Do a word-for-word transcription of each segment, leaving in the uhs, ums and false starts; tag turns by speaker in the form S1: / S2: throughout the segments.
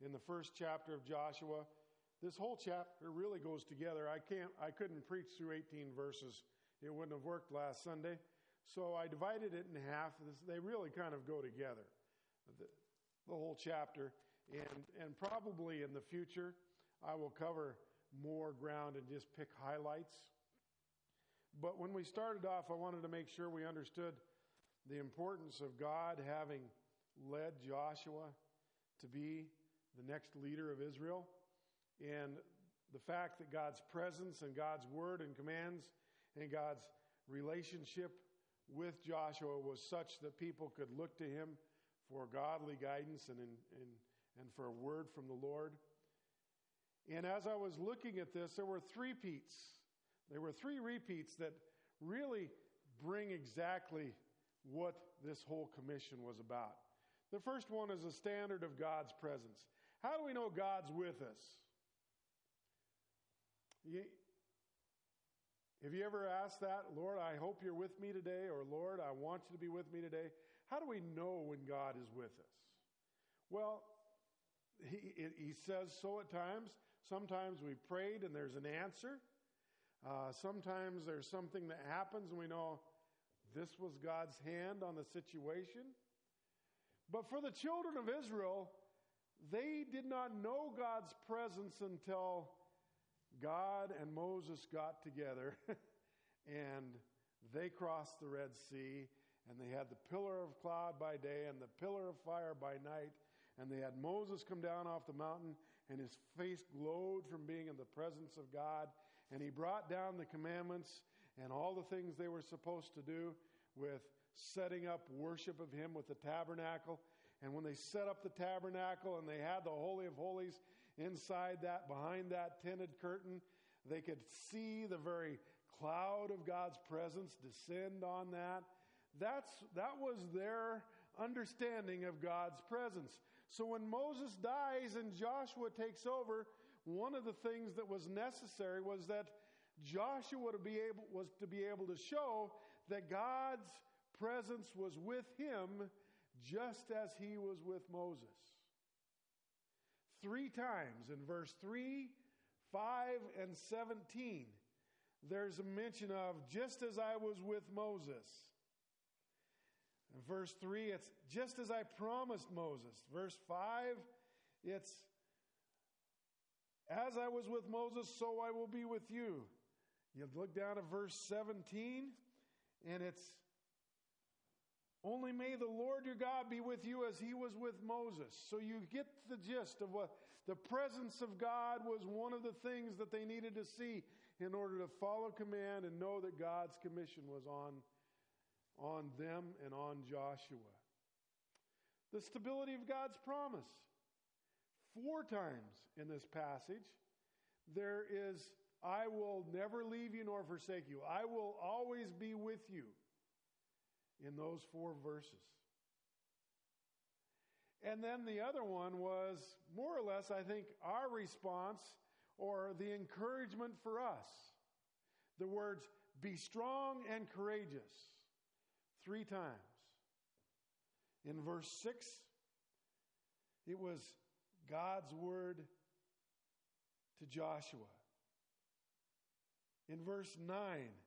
S1: in the first chapter of Joshua. This whole chapter really goes together. I can't, I couldn't preach through eighteen verses. It wouldn't have worked last Sunday. So I divided it in half. They really kind of go together, the, the whole chapter. And, and probably in the future, I will cover more ground and just pick highlights. But when we started off, I wanted to make sure we understood the importance of God having led Joshua to be the next leader of Israel, and the fact that God's presence and God's word and commands and God's relationship with Joshua was such that people could look to him for godly guidance and, and, and for a word from the Lord. And as I was looking at this, there were three repeats. There were three repeats that really bring exactly what this whole commission was about. The first one is a standard of God's presence. How do we know God's with us? You, have you ever asked that? Lord, I hope you're with me today, or Lord, I want you to be with me today. How do we know when God is with us? Well, he, he says so at times. Sometimes we prayed and there's an answer. Uh, sometimes there's something that happens and we know this was God's hand on the situation. But for the children of Israel, they did not know God's presence until God and Moses got together and they crossed the Red Sea, and they had the pillar of cloud by day and the pillar of fire by night, and they had Moses come down off the mountain, and his face glowed from being in the presence of God, and he brought down the commandments and all the things they were supposed to do with setting up worship of him with the tabernacle. And when they set up the tabernacle and they had the Holy of Holies inside that, behind that tinted curtain, they could see the very cloud of God's presence descend on that. That's, that was their understanding of God's presence. So when Moses dies and Joshua takes over, one of the things that was necessary was that Joshua to be able, was to be able to show that God's presence was with him just as he was with Moses. Three times in verse three, five, and seventeen, there's a mention of just as I was with Moses. In verse three, it's just as I promised Moses. Verse five, it's as I was with Moses, so I will be with you. You look down at verse seventeen, and it's only may the Lord your God be with you as he was with Moses. So you get the gist of what the presence of God was one of the things that they needed to see in order to follow command and know that God's commission was on, on them and on Joshua. The stability of God's promise. Four times in this passage, there is, I will never leave you nor forsake you. I will always be with you. In those four verses. And then the other one was more or less, I think, our response or the encouragement for us. The words, be strong and courageous, three times. In verse six, it was God's word to Joshua. In verse nine,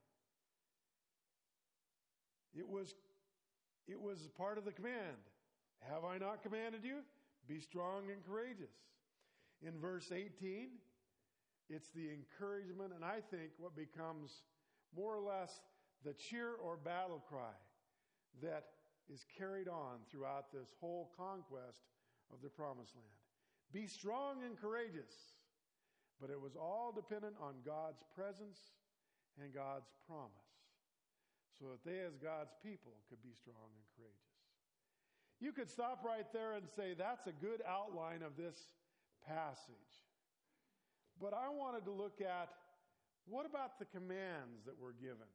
S1: It was, it was part of the command. Have I not commanded you? Be strong and courageous. In verse eighteen, it's the encouragement, and I think what becomes more or less the cheer or battle cry that is carried on throughout this whole conquest of the Promised Land. Be strong and courageous. But it was all dependent on God's presence and God's promise, so that they as God's people could be strong and courageous. You could stop right there and say, that's a good outline of this passage. But I wanted to look at, what about the commands that were given?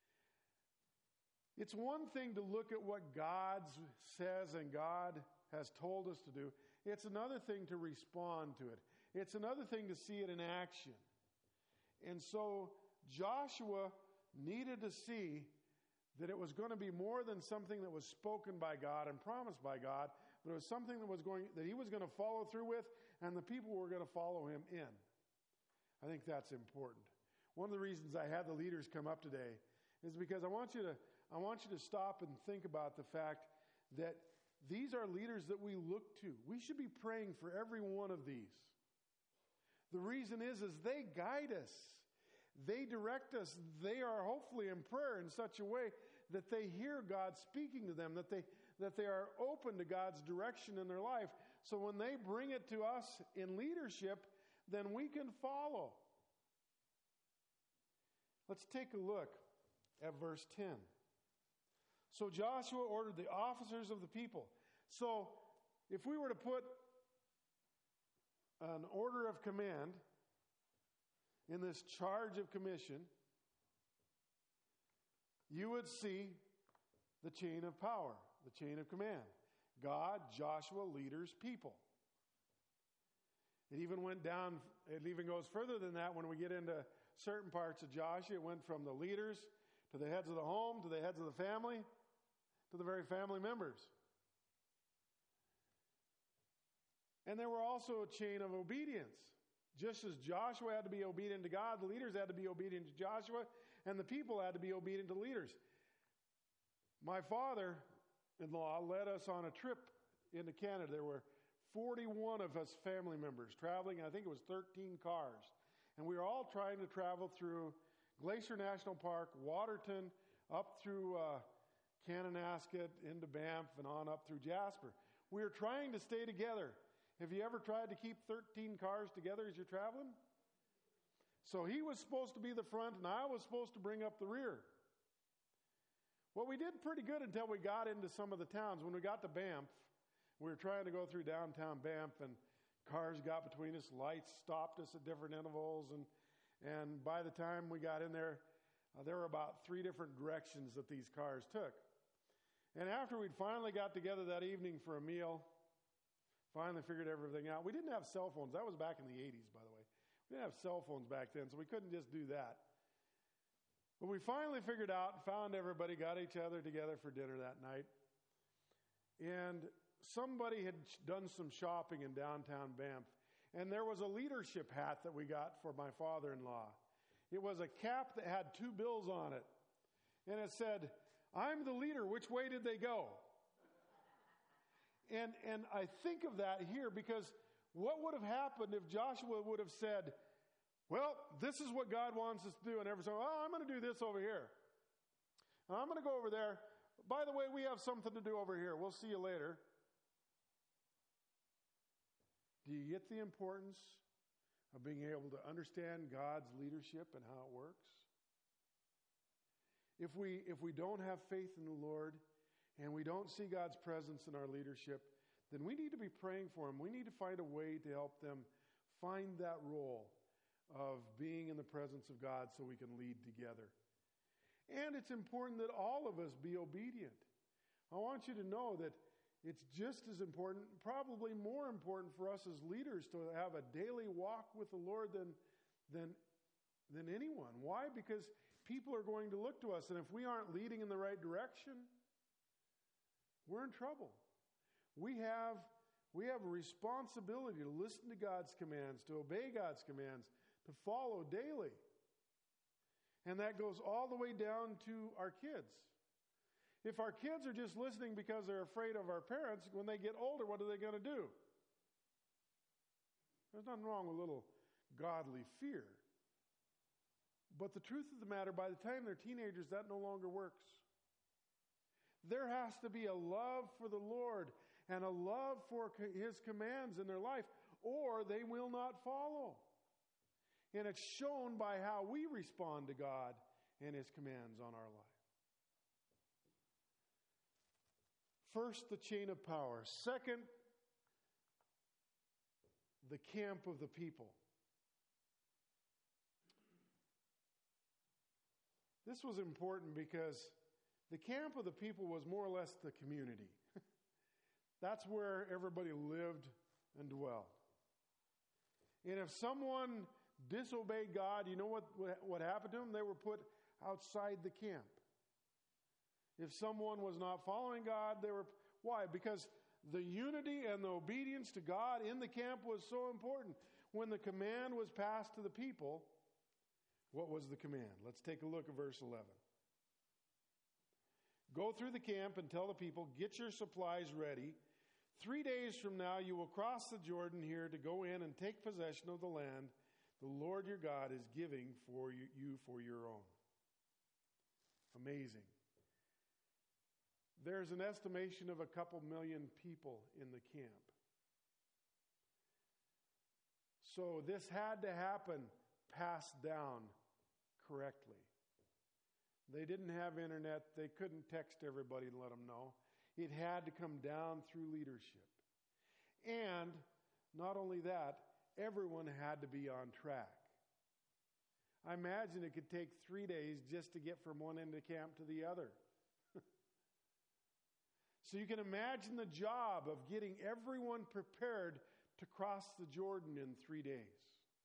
S1: It's one thing to look at what God says and God has told us to do. It's another thing to respond to it. It's another thing to see it in action. And so Joshua needed to see that it was going to be more than something that was spoken by God and promised by God, but it was something that was going that he was going to follow through with, and the people were going to follow him in. I think that's important. One of the reasons I had the leaders come up today is because I want you to I want you to stop and think about the fact that these are leaders that we look to. We should be praying for every one of these. The reason is, is they guide us. They direct us. They are hopefully in prayer in such a way that they hear God speaking to them, that they, that they are open to God's direction in their life. So when they bring it to us in leadership, then we can follow. Let's take a look at verse ten. So Joshua ordered the officers of the people. So if we were to put an order of command in this charge of commission, you would see the chain of power, the chain of command. God, Joshua, leaders, people. It even went down, it even goes further than that when we get into certain parts of Joshua. It went from the leaders to the heads of the home, to the heads of the family, to the very family members. And there were also a chain of obedience. Just as Joshua had to be obedient to God, the leaders had to be obedient to Joshua, and the people had to be obedient to leaders. My father-in-law led us on a trip into Canada. There were forty-one of us family members traveling. I think it was thirteen cars. And we were all trying to travel through Glacier National Park, Waterton, up through uh, Kananaskis, into Banff, and on up through Jasper. We were trying to stay together. Have you ever tried to keep thirteen cars together as you're traveling? So he was supposed to be the front, and I was supposed to bring up the rear. Well, we did pretty good until we got into some of the towns. When we got to Banff, we were trying to go through downtown Banff, and cars got between us, lights stopped us at different intervals, and and by the time we got in there, uh, there were about three different directions that these cars took. And after we'd finally got together that evening for a meal, finally figured everything out. We didn't have cell phones. That was back in the eighties, by the way. We didn't have cell phones back then, so we couldn't just do that. But we finally figured out, found everybody, got each other together for dinner that night. And somebody had done some shopping in downtown Banff. And there was a leadership hat that we got for my father-in-law. It was a cap that had two bills on it. And it said, "I'm the leader. Which way did they go?" And and I think of that here because what would have happened if Joshua would have said, "Well, this is what God wants us to do," and everyone said, "Oh, I'm going to do this over here. I'm going to go over there. By the way, we have something to do over here. We'll see you later." Do you get the importance of being able to understand God's leadership and how it works? If we if we don't have faith in the Lord, and we don't see God's presence in our leadership, then we need to be praying for them. We need to find a way to help them find that role of being in the presence of God so we can lead together. And it's important that all of us be obedient. I want you to know that it's just as important, probably more important for us as leaders to have a daily walk with the Lord than, than, than anyone. Why? Because people are going to look to us, and if we aren't leading in the right direction, we're in trouble. We have, we have a responsibility to listen to God's commands, to obey God's commands, to follow daily. And that goes all the way down to our kids. If our kids are just listening because they're afraid of our parents, when they get older, what are they going to do? There's nothing wrong with a little godly fear. But the truth of the matter, by the time they're teenagers, that no longer works. There has to be a love for the Lord and a love for His commands in their life, or they will not follow. And it's shown by how we respond to God and His commands on our life. First, the chain of power. Second, the camp of the people. This was important because the camp of the people was more or less the community. That's where everybody lived and dwelled. And if someone disobeyed God, you know what, what happened to them? They were put outside the camp. If someone was not following God, they were... Why? Because The unity and the obedience to God in the camp was so important. When the command was passed to the people, what was the command? Let's take a look at verse eleven. Go through the camp and tell the people, get your supplies ready. Three days from now you will cross the Jordan here to go in and take possession of the land the Lord your God is giving for you, you for your own. Amazing. There's an estimation of a couple million people in the camp. So this had to happen passed down correctly. They didn't have internet. They couldn't text everybody and let them know. It had to come down through leadership. And not only that, everyone had to be on track. I imagine it could take three days just to get from one end of camp to the other. So you can imagine the job of getting everyone prepared to cross the Jordan in three days.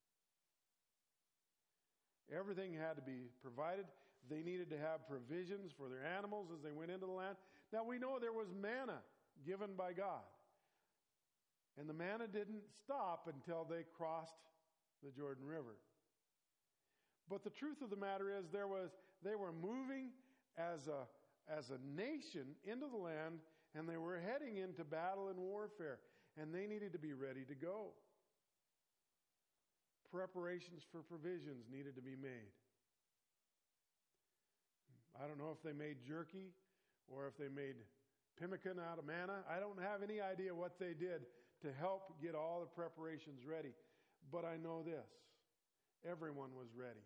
S1: Everything had to be provided. They needed to have provisions for their animals as they went into the land. Now we know there was manna given by God. And the manna didn't stop until they crossed the Jordan River. But the truth of the matter is there was they were moving as a as a nation into the land, and they were heading into battle and warfare, and they needed to be ready to go. Preparations for provisions needed to be made. I don't know if they made jerky or if they made pemmican out of manna. I don't have any idea what they did to help get all the preparations ready. But I know this, everyone was ready.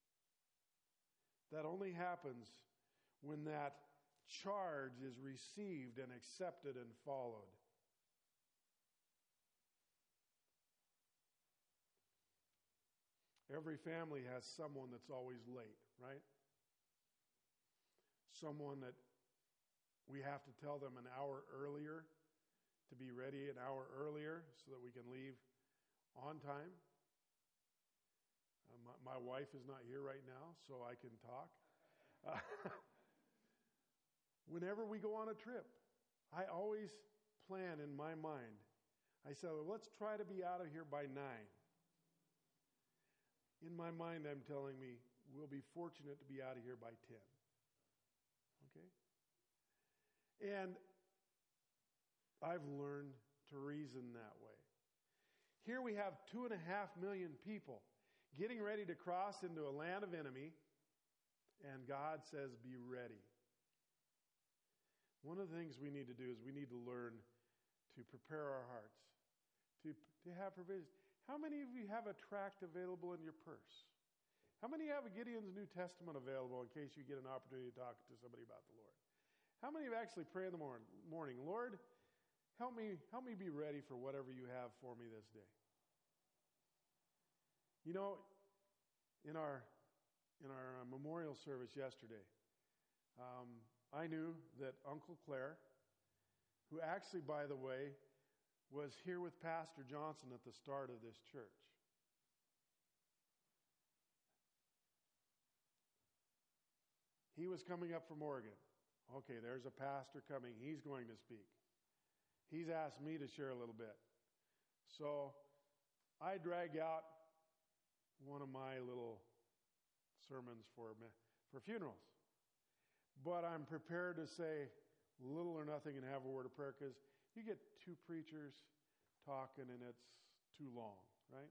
S1: That only happens when that charge is received and accepted and followed. Every family has someone that's always late, right? Someone that we have to tell them an hour earlier to be ready an hour earlier so that we can leave on time. Uh, my, my wife is not here right now, so I can talk. Uh, whenever we go on a trip, I always plan in my mind. I say, well, let's try to be out of here by nine. In my mind, I'm telling me we'll be fortunate to be out of here by ten. Okay? And I've learned to reason that way. Here we have two and a half million people getting ready to cross into a land of enemy, and God says, be ready. One of the things we need to do is we need to learn to prepare our hearts, to, to have provisions. How many of you have a tract available in your purse? How many have a Gideon's New Testament available in case you get an opportunity to talk to somebody about the Lord? How many have actually prayed in the morning, morning, Lord, help me, help me be ready for whatever you have for me this day? You know, in our in our memorial service yesterday, um, I knew that Uncle Claire, who actually, by the way, was here with Pastor Johnson at the start of this church. He was coming up from Oregon. Okay, there's a pastor coming. He's going to speak. He's asked me to share a little bit. So I drag out one of my little sermons for, for funerals. But I'm prepared to say little or nothing and have a word of prayer, because you get two preachers talking and it's too long, right?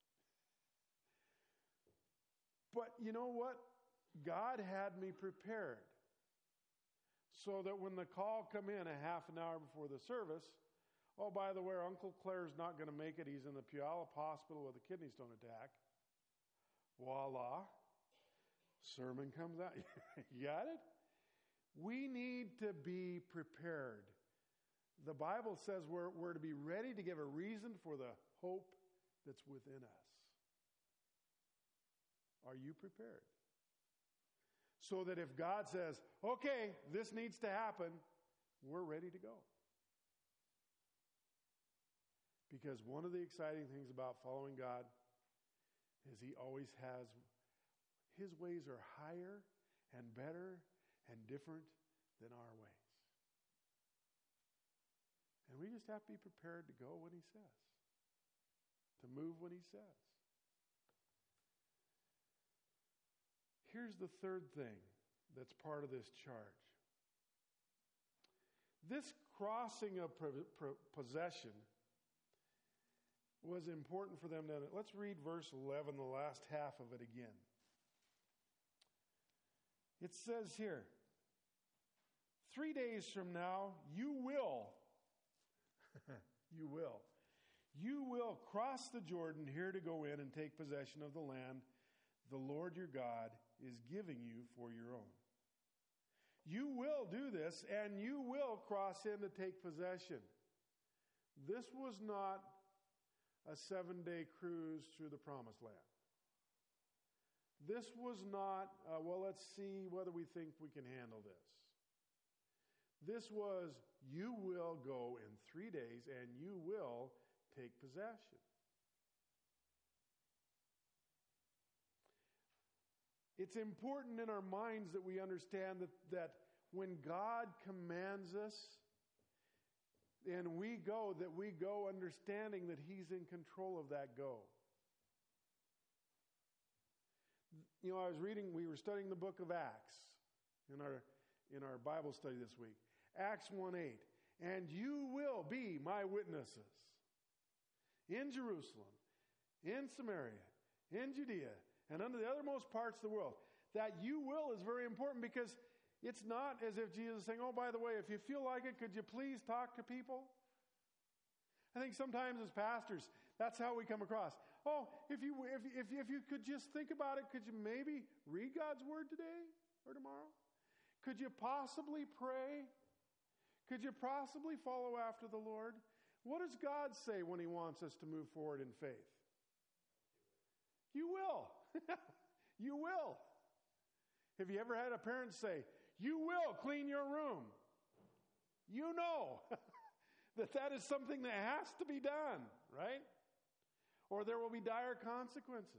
S1: But you know what? God had me prepared so that when the call come in a half an hour before the service, oh, by the way, Uncle Claire's not going to make it. He's in the Puyallup Hospital with a kidney stone attack. Voila. Sermon comes out. You got it? We need to be prepared. The Bible says we're, we're to be ready to give a reason for the hope that's within us. Are you prepared? So that if God says, okay, this needs to happen, we're ready to go. Because one of the exciting things about following God is He always has, His ways are higher and better and different than our ways. And we just have to be prepared to go when he says, to move when he says. Here's the third thing that's part of this charge. This crossing of possession was important for them. To, let's read verse eleven, the last half of it again. It says here, three days from now, you will, you will, you will cross the Jordan here to go in and take possession of the land the Lord your God is giving you for your own. You will do this, and you will cross in to take possession. This was not a seven-day cruise through the Promised Land. This was not, uh, well, let's see whether we think we can handle this. This was, you will go in three days, and you will take possession. It's important in our minds that we understand that, that when God commands us and we go, that we go understanding that he's in control of that go. You know, I was reading, we were studying the book of Acts in our, in our Bible study this week. Acts one eight. And you will be my witnesses in Jerusalem, in Samaria, in Judea, and unto the uttermost parts of the world. That you will is very important because it's not as if Jesus is saying, oh, by the way, if you feel like it, could you please talk to people? I think sometimes as pastors, that's how we come across. Oh, if you if, if, if you could just think about it, could you maybe read God's word today or tomorrow? Could you possibly pray? Could you possibly follow after the Lord? What does God say when he wants us to move forward in faith? You will. You will. Have you ever had a parent say, you will clean your room? You know that that is something that has to be done, right? Or there will be dire consequences.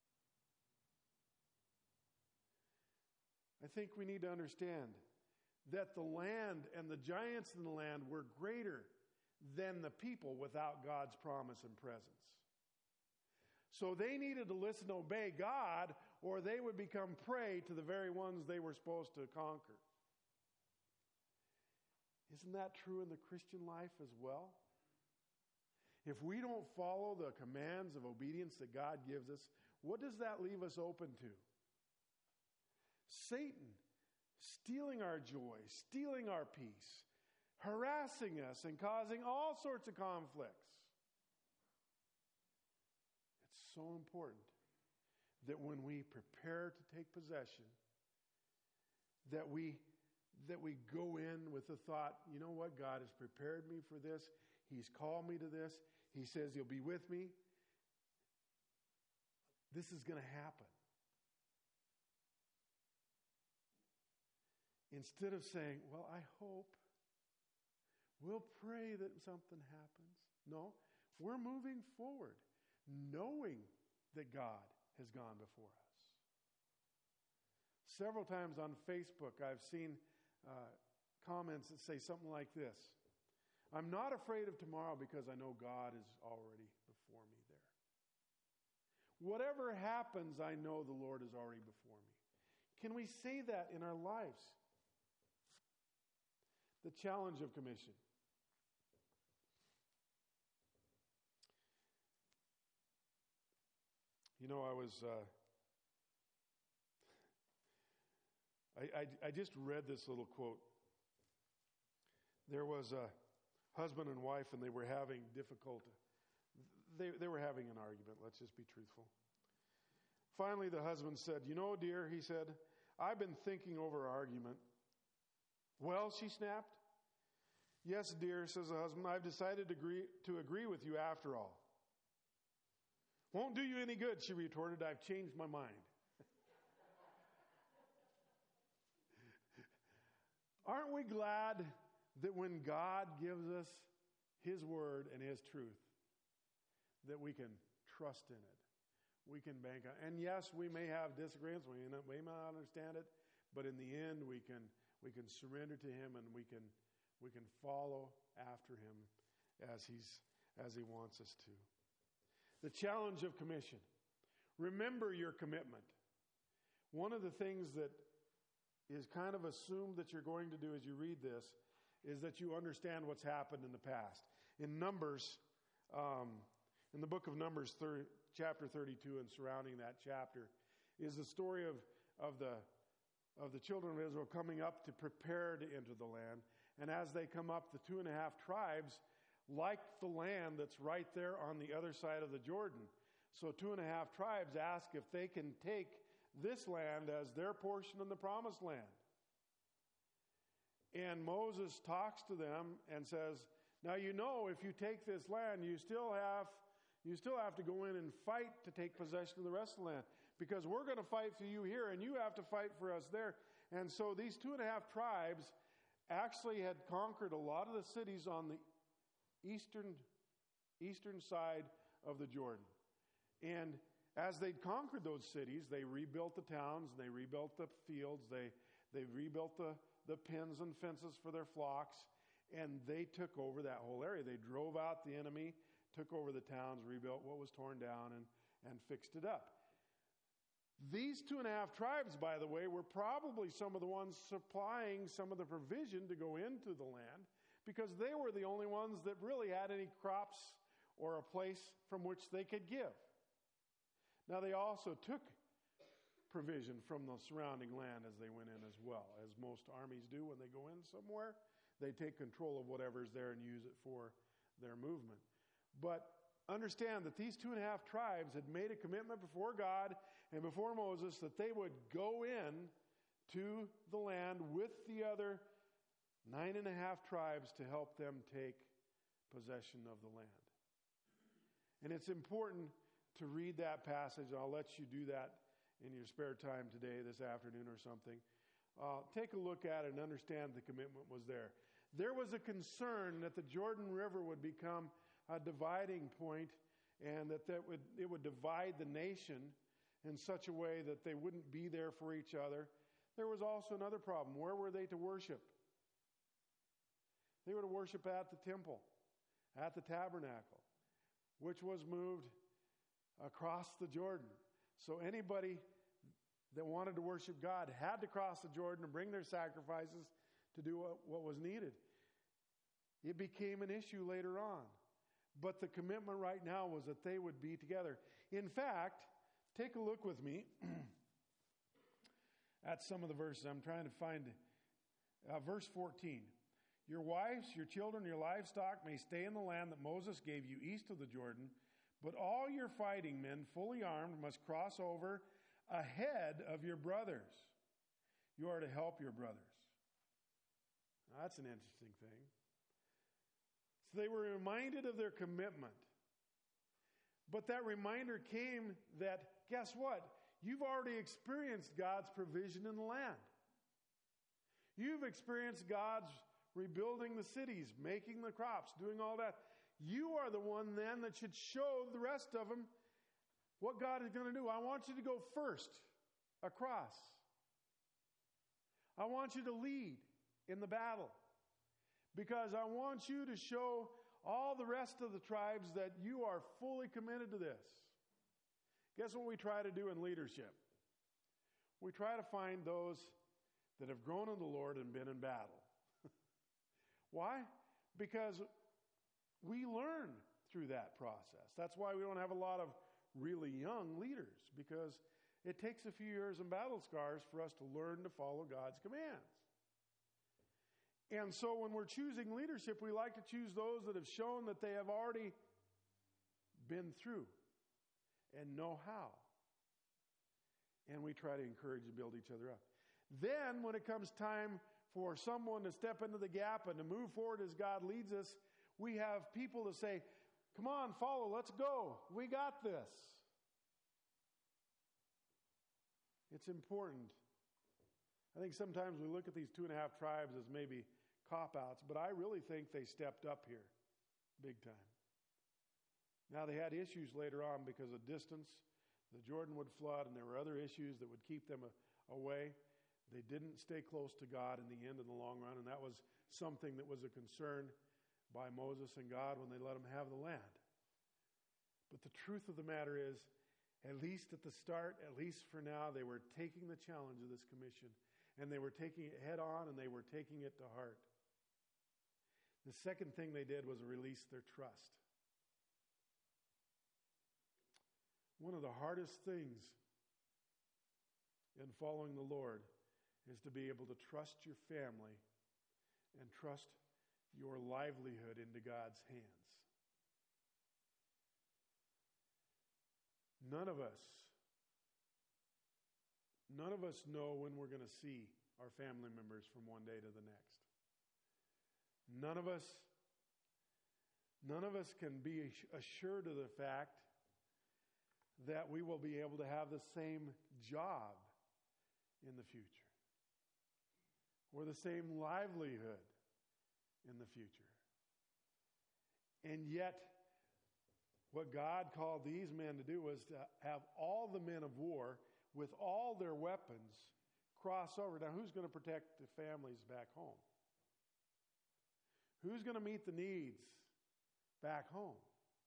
S1: I think we need to understand that the land and the giants in the land were greater than the people without God's promise and presence. So they needed to listen and obey God, or they would become prey to the very ones they were supposed to conquer. Isn't that true in the Christian life as well? If we don't follow the commands of obedience that God gives us, what does that leave us open to? Satan stealing our joy, stealing our peace, harassing us, and causing all sorts of conflicts. It's so important that when we prepare to take possession, that we that we go in with the thought, you know what, God has prepared me for this. He's called me to this. He says he'll be with me. This is going to happen. Instead of saying, well, I hope, we'll pray that something happens. No, we're moving forward, knowing that God has gone before us. Several times on Facebook, I've seen uh, comments that say something like this: I'm not afraid of tomorrow because I know God is already before me there. Whatever happens, I know the Lord is already before me. Can we say that in our lives? The challenge of commission. You know, I was, uh, I, I, I just read this little quote. There was a husband and wife, and they were having difficulty. They, they were having an argument, let's just be truthful. Finally, the husband said, you know, dear, he said, I've been thinking over our argument. Well, she snapped. Yes, dear, says the husband, I've decided to agree, to agree with you after all. Won't do you any good, she retorted. I've changed my mind. Aren't we glad that when God gives us his word and his truth, that we can trust in it? We can bank on it. And yes, we may have disagreements, we may not, we may not understand it, but in the end, we can we can surrender to him, and we can we can follow after him as he's as he wants us to. The challenge of commission. Remember your commitment. One of the things that is kind of assumed that you're going to do as you read this is that you understand what's happened in the past. In Numbers, um, in the book of Numbers, thir- chapter thirty-two, and surrounding that chapter, is the story of, of, the, of the children of Israel coming up to prepare to enter the land. And as they come up, the two and a half tribes like the land that's right there on the other side of the Jordan. So two and a half tribes ask if they can take this land as their portion in the promised land. And Moses talks to them and says, now you know if you take this land, you still have you still have to go in and fight to take possession of the rest of the land, because we're going to fight for you here and you have to fight for us there. And so these two and a half tribes actually had conquered a lot of the cities on the eastern eastern side of the Jordan. And as they'd conquered those cities, they rebuilt the towns, and they rebuilt the fields, they they rebuilt the, the pens and fences for their flocks, and they took over that whole area. They drove out the enemy, took over the towns, rebuilt what was torn down, and, and fixed it up. These two and a half tribes, by the way, were probably some of the ones supplying some of the provision to go into the land, because they were the only ones that really had any crops or a place from which they could give. Now, they also took provision from the surrounding land as they went in as well, as most armies do when they go in somewhere. They take control of whatever's there and use it for their movement. But understand that these two and a half tribes had made a commitment before God and before Moses that they would go in to the land with the other nine and a half tribes to help them take possession of the land. And it's important to read that passage. I'll let you do that in your spare time today, this afternoon or something. Uh, take a look at it and understand the commitment was there. There was a concern that the Jordan River would become a dividing point, and that, that would, it would divide the nation in such a way that they wouldn't be there for each other. There was also another problem. Where were they to worship? They were to worship at the temple, at the tabernacle, which was moved across the Jordan. So anybody that wanted to worship God had to cross the Jordan and bring their sacrifices to do what, what was needed. It became an issue later on. But the commitment right now was that they would be together. In fact, take a look with me at some of the verses. I'm trying to find uh, verse fourteen. Your wives, your children, your livestock may stay in the land that Moses gave you east of the Jordan, but all your fighting men, fully armed, must cross over ahead of your brothers. You are to help your brothers. Now, that's an interesting thing. So they were reminded of their commitment. But that reminder came that, guess what? You've already experienced God's provision in the land. You've experienced God's rebuilding the cities, making the crops, doing all that. You are the one then that should show the rest of them what God is going to do. I want you to go first across. I want you to lead in the battle, because I want you to show all the rest of the tribes that you are fully committed to this. Guess what we try to do in leadership? We try to find those that have grown in the Lord and been in battle. Why? Because we learn through that process. That's why we don't have a lot of really young leaders, because it takes a few years and battle scars for us to learn to follow God's commands. And so when we're choosing leadership, we like to choose those that have shown that they have already been through and know how. And we try to encourage and build each other up. Then when it comes time for someone to step into the gap and to move forward as God leads us, we have people to say, come on, follow, let's go. We got this. It's important. I think sometimes we look at these two and a half tribes as maybe cop-outs, but I really think they stepped up here big time. Now, they had issues later on because of distance. The Jordan would flood, and there were other issues that would keep them away. They didn't stay close to God in the end, in the long run, and that was something that was a concern. by Moses and God when they let them have the land. But the truth of the matter is, at least at the start, at least for now, they were taking the challenge of this commission, and they were taking it head on, and they were taking it to heart. The second thing they did was release their trust. One of the hardest things in following the Lord is to be able to trust your family and trust your livelihood into God's hands. None of us, none of us know when we're going to see our family members from one day to the next. None of us, none of us can be assured of the fact that we will be able to have the same job in the future or the same livelihood in the future. And yet, what God called these men to do was to have all the men of war with all their weapons cross over. Now, who's going to protect the families back home? Who's going to meet the needs back home?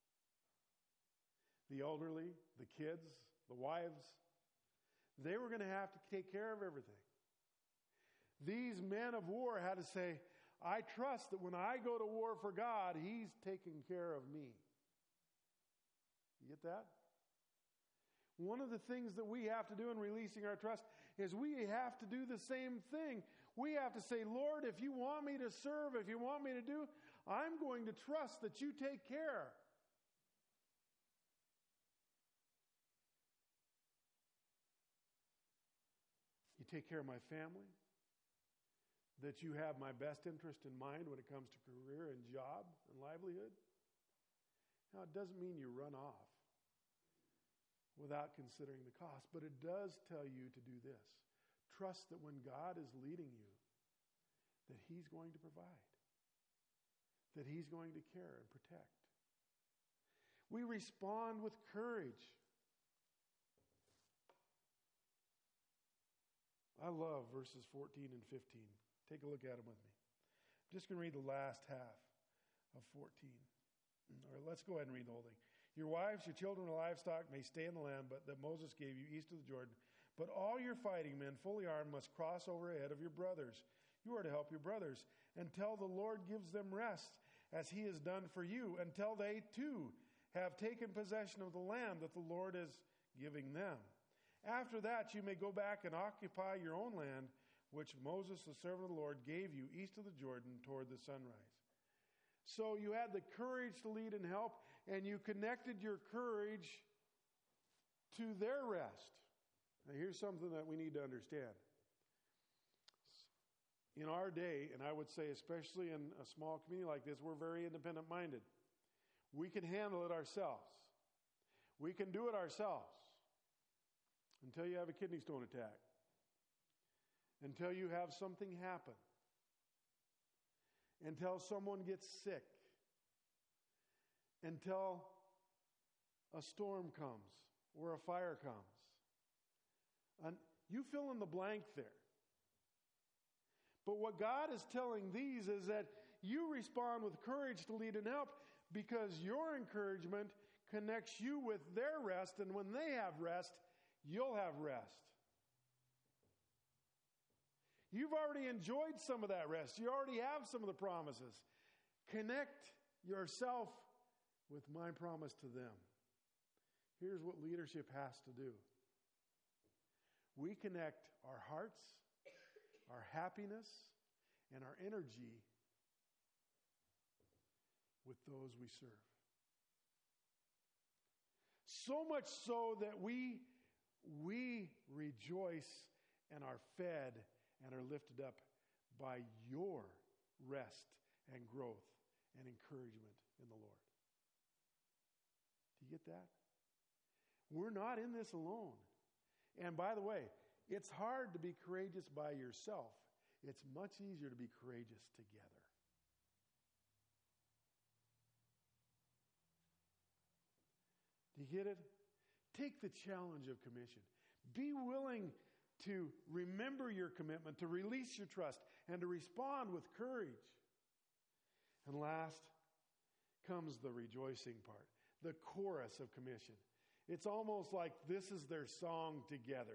S1: The elderly, the kids, the wives. They were going to have to take care of everything. These men of war had to say, I trust that when I go to war for God, He's taking care of me. You get that? One of the things that we have to do in releasing our trust is we have to do the same thing. We have to say, Lord, if you want me to serve, if you want me to do, I'm going to trust that you take care. You take care of my family, that you have my best interest in mind when it comes to career and job and livelihood. Now, it doesn't mean you run off without considering the cost, but it does tell you to do this. Trust that when God is leading you, that He's going to provide, that He's going to care and protect. We respond with courage. I love verses fourteen and fifteen. Take a look at them with me. I'm just going to read the last half of fourteen. Or let's go ahead and read the whole thing. Your wives, your children, and livestock may stay in the land but that Moses gave you east of the Jordan. But all your fighting men, fully armed, must cross over ahead of your brothers. You are to help your brothers until the Lord gives them rest, as He has done for you, until they too have taken possession of the land that the Lord is giving them. After that, you may go back and occupy your own land, which Moses, the servant of the Lord, gave you east of the Jordan toward the sunrise. So you had the courage to lead and help, and you connected your courage to their rest. Now, here's something that we need to understand. In our day, and I would say especially in a small community like this, we're very independent-minded. We can handle it ourselves. We can do it ourselves until you have a kidney stone attack, until you have something happen, until someone gets sick, until a storm comes or a fire comes. And you fill in the blank there. But what God is telling these is that you respond with courage to lead and help because your encouragement connects you with their rest, and when they have rest, you'll have rest. You've already enjoyed some of that rest. You already have some of the promises. Connect yourself with my promise to them. Here's what leadership has to do. We connect our hearts, our happiness, and our energy with those we serve. So much so that we, we rejoice and are fed and are lifted up by your rest and growth and encouragement in the Lord. Do you get that? We're not in this alone. And by the way, it's hard to be courageous by yourself. It's much easier to be courageous together. Do you get it? Take the challenge of commission. Be willing to remember your commitment, to release your trust, and to respond with courage. And last, comes the rejoicing part, the chorus of commission. It's almost like this is their song together.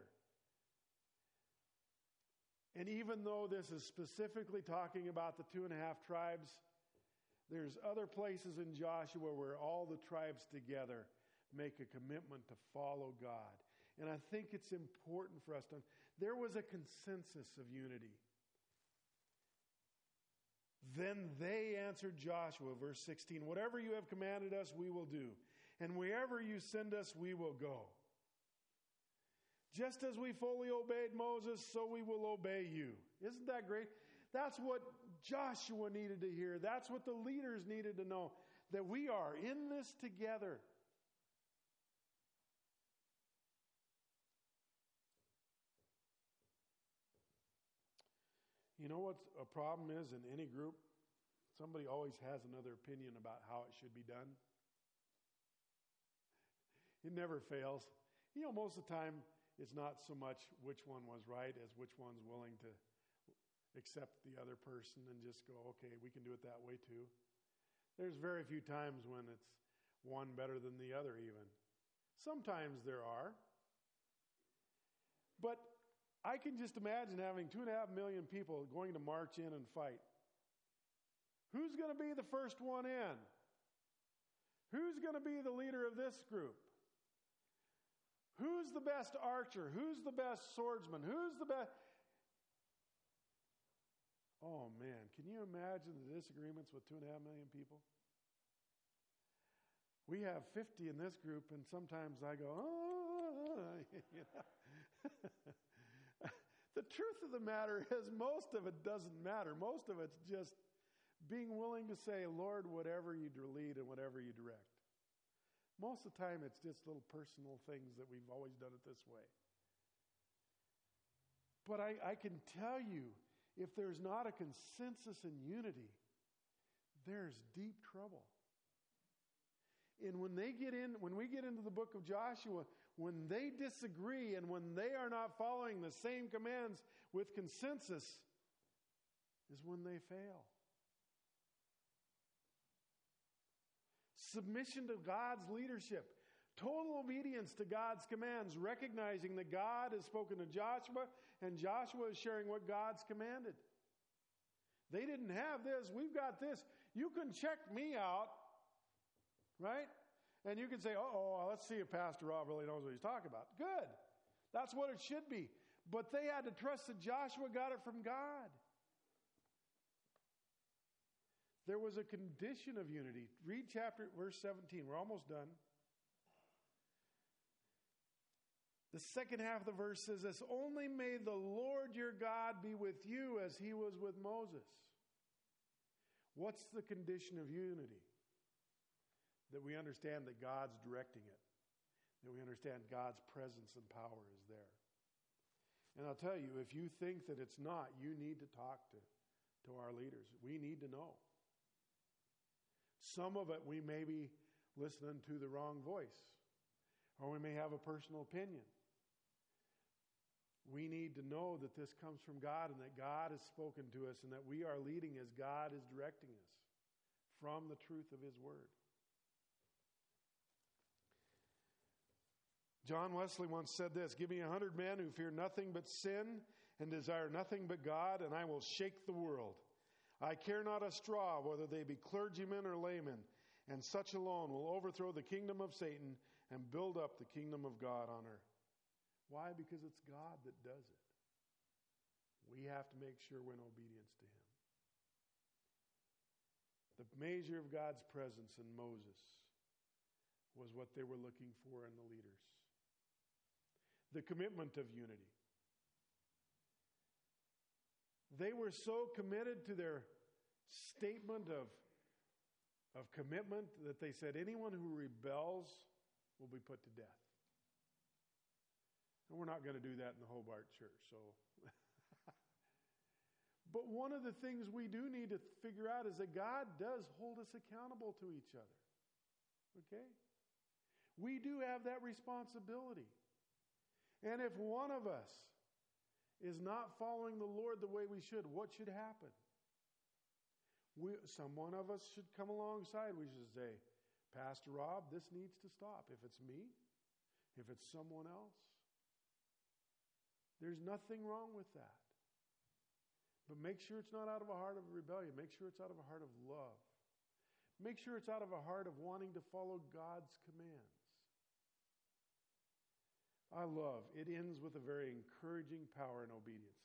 S1: And even though this is specifically talking about the two and a half tribes, there's other places in Joshua where all the tribes together make a commitment to follow God. And I think it's important for us to, there was a consensus of unity. Then they answered Joshua, verse sixteen, whatever you have commanded us, we will do. And wherever you send us, we will go. Just as we fully obeyed Moses, so we will obey you. Isn't that great? That's what Joshua needed to hear. That's what the leaders needed to know, that we are in this together. You know what a problem is in any group? Somebody always has another opinion about how it should be done. It never fails. You know, most of the time, it's not so much which one was right as which one's willing to accept the other person and just go, okay, we can do it that way too. There's very few times when it's one better than the other even. Sometimes there are. But I can just imagine having two and a half million people going to march in and fight. Who's going to be the first one in? Who's going to be the leader of this group? Who's the best archer? Who's the best swordsman? Who's the best? Oh, man. Can you imagine the disagreements with two and a half million people? We have fifty in this group, and sometimes I go, oh. You know? The truth of the matter is most of it doesn't matter. Most of it's just being willing to say, Lord, whatever you lead and whatever you direct. Most of the time, it's just little personal things that we've always done it this way. But I, I can tell you, if there's not a consensus and unity, there's deep trouble. And when they get in, when we get into the book of Joshua, when they disagree and when they are not following the same commands with consensus, is when they fail. Submission to God's leadership. Total obedience to God's commands, recognizing that God has spoken to Joshua and Joshua is sharing what God's commanded. They didn't have this. We've got this. You can check me out, right? And you can say, uh-oh, let's see if Pastor Rob really knows what he's talking about. Good. That's what it should be. But they had to trust that Joshua got it from God. There was a condition of unity. Read chapter, verse seventeen. We're almost done. The second half of the verse says this, only may the Lord your God be with you as he was with Moses. What's the condition of unity? That we understand that God's directing it. That we understand God's presence and power is there. And I'll tell you, if you think that it's not, you need to talk to, to our leaders. We need to know. Some of it we may be listening to the wrong voice, or we may have a personal opinion. We need to know that this comes from God and that God has spoken to us and that we are leading as God is directing us from the truth of his word. John Wesley once said this, give me a hundred men who fear nothing but sin and desire nothing but God, and I will shake the world. I care not a straw whether they be clergymen or laymen, and such alone will overthrow the kingdom of Satan and build up the kingdom of God on earth. Why? Because it's God that does it. We have to make sure we're in obedience to him. The measure of God's presence in Moses was what they were looking for in the leaders. The commitment of unity. They were so committed to their statement of, of commitment that they said anyone who rebels will be put to death. And we're not going to do that in the Hobart Church. So, but one of the things we do need to figure out is that God does hold us accountable to each other. Okay? We do have that responsibility. And if one of us is not following the Lord the way we should, what should happen? We, some one of us should come alongside. We should say, Pastor Rob, this needs to stop. If it's me, if it's someone else, there's nothing wrong with that. But make sure it's not out of a heart of rebellion. Make sure it's out of a heart of love. Make sure it's out of a heart of wanting to follow God's commands. I love, it ends with a very encouraging power and obedience.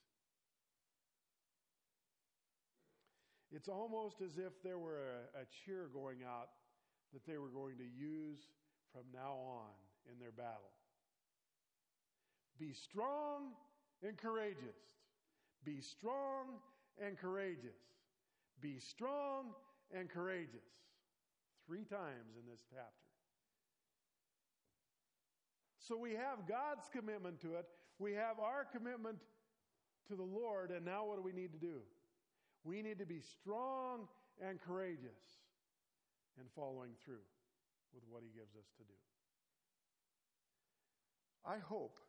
S1: It's almost as if there were a, a cheer going out that they were going to use from now on in their battle. Be strong and courageous. Be strong and courageous. Be strong and courageous. Three times in this chapter. So we have God's commitment to it. We have our commitment to the Lord. And now what do we need to do? We need to be strong and courageous in following through with what He gives us to do. I hope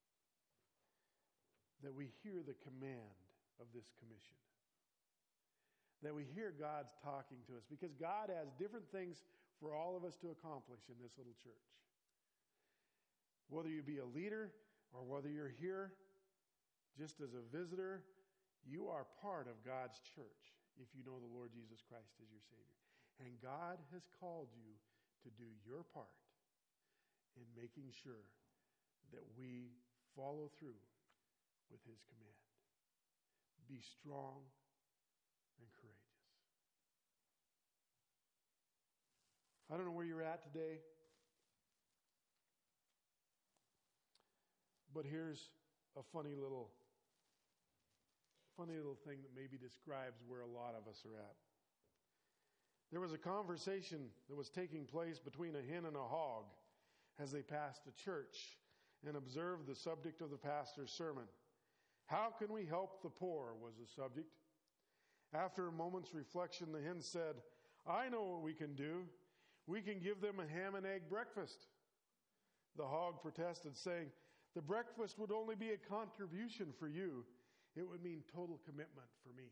S1: that we hear the command of this commission. That we hear God's talking to us, because God has different things for all of us to accomplish in this little church. Whether you be a leader or whether you're here just as a visitor, you are part of God's church if you know the Lord Jesus Christ as your Savior. And God has called you to do your part in making sure that we follow through with His command. Be strong and courageous. I don't know where you're at today, but here's a funny little funny little thing that maybe describes where a lot of us are at. There was a conversation that was taking place between a hen and a hog as they passed a church and observed the subject of the pastor's sermon. How can we help the poor was the subject. After a moment's reflection, the hen said, I know what we can do. We can give them a ham and egg breakfast. The hog protested, saying, the breakfast would only be a contribution for you. It would mean total commitment for me.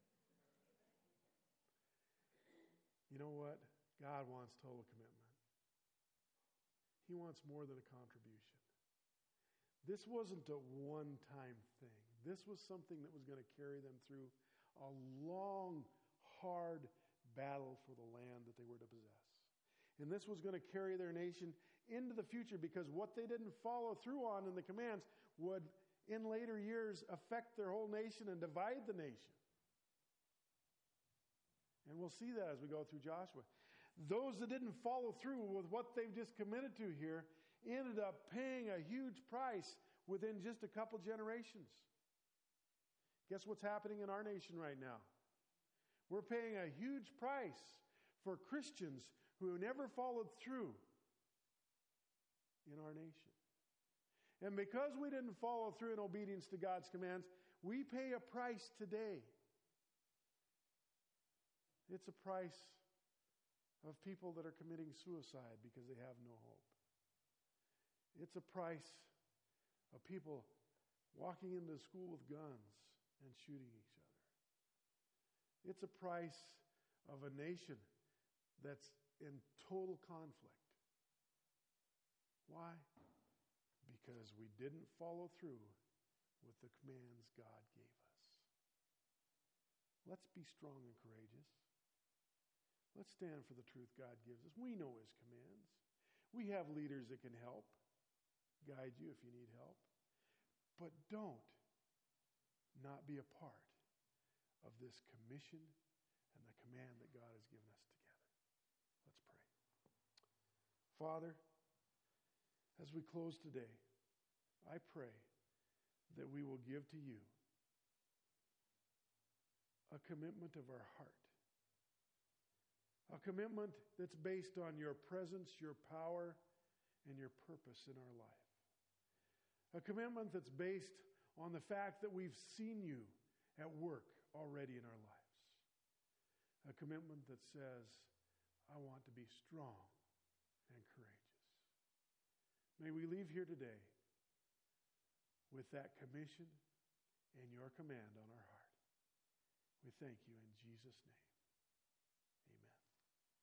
S1: You know what? God wants total commitment. He wants more than a contribution. This wasn't a one-time thing. This was something that was going to carry them through a long, hard battle for the land that they were to possess. And this was going to carry their nation into the future, because what they didn't follow through on in the commands would, in later years, affect their whole nation and divide the nation. And we'll see that as we go through Joshua. Those that didn't follow through with what they've just committed to here ended up paying a huge price within just a couple generations. Guess what's happening in our nation right now? We're paying a huge price for Christians who never followed through in our nation. And because we didn't follow through in obedience to God's commands, we pay a price today. It's a price of people that are committing suicide because they have no hope. It's a price of people walking into school with guns and shooting each other. It's a price of a nation that's in total conflict. Why? Because we didn't follow through with the commands God gave us. Let's be strong and courageous. Let's stand for the truth God gives us. We know His commands. We have leaders that can help, guide you if you need help. But don't not be a part of this commission and the command that God has given us together. Let's pray. Father, as we close today, I pray that we will give to you a commitment of our heart. A commitment that's based on your presence, your power, and your purpose in our life. A commitment that's based on the fact that we've seen you at work already in our lives. A commitment that says, I want to be strong and courageous. May we leave here today with that commission and your command on our heart. We thank you in Jesus' name.